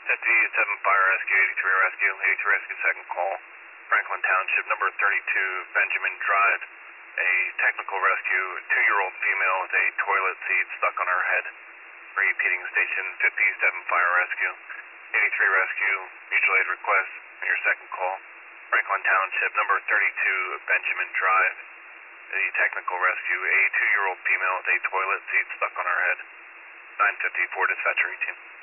57 Fire Rescue, 83 Rescue, 83 Rescue, second call. Franklin Township, number 32, Benjamin Drive. A technical rescue, 2-year-old female with a toilet seat stuck on her head. Repeating station 57 Fire Rescue, 83 Rescue, mutual aid request, your second call. Franklin Township, number 32, Benjamin Drive. A technical rescue, a 2-year-old female with a toilet seat stuck on her head. 954 dispatcher 18.